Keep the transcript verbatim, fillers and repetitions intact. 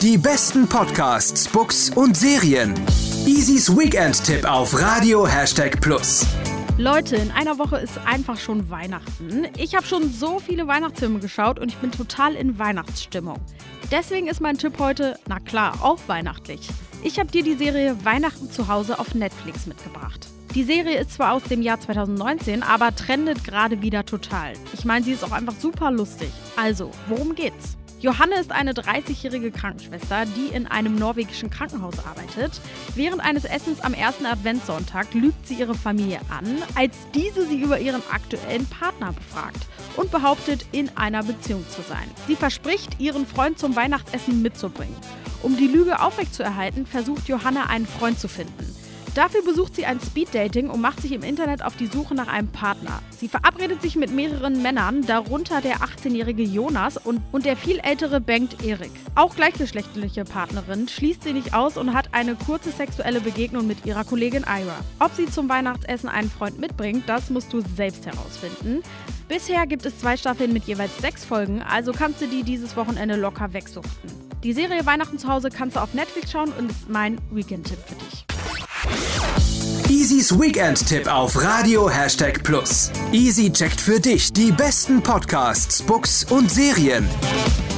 Die besten Podcasts, Books und Serien. Easys Weekend-Tipp auf Radio Hashtag Plus. Leute, in einer Woche ist einfach schon Weihnachten. Ich habe schon so viele Weihnachtsfilme geschaut und ich bin total in Weihnachtsstimmung. Deswegen ist mein Tipp heute, na klar, auch weihnachtlich. Ich habe dir die Serie Weihnachten zu Hause auf Netflix mitgebracht. Die Serie ist zwar aus dem Jahr zwanzig neunzehn, aber trendet gerade wieder total. Ich meine, sie ist auch einfach super lustig. Also, worum geht's? Johanne ist eine dreißigjährige Krankenschwester, die in einem norwegischen Krankenhaus arbeitet. Während eines Essens am ersten Adventssonntag lügt sie ihre Familie an, als diese sie über ihren aktuellen Partner befragt und behauptet, in einer Beziehung zu sein. Sie verspricht, ihren Freund zum Weihnachtsessen mitzubringen. Um die Lüge aufrechtzuerhalten, versucht Johanne, einen Freund zu finden. Dafür besucht sie ein Speeddating und macht sich im Internet auf die Suche nach einem Partner. Sie verabredet sich mit mehreren Männern, darunter der achtzehnjährige Jonas und, und der viel ältere Bengt Erik. Auch gleichgeschlechtliche Partnerin schließt sie nicht aus und hat eine kurze sexuelle Begegnung mit ihrer Kollegin Ira. Ob sie zum Weihnachtsessen einen Freund mitbringt, das musst du selbst herausfinden. Bisher gibt es zwei Staffeln mit jeweils sechs Folgen, also kannst du die dieses Wochenende locker wegsuchten. Die Serie Weihnachten zu Hause kannst du auf Netflix schauen und ist mein Weekend-Tipp für dich. Easys Weekend-Tipp auf Radio Hashtag Plus. Easy checkt für dich die besten Podcasts, Books und Serien.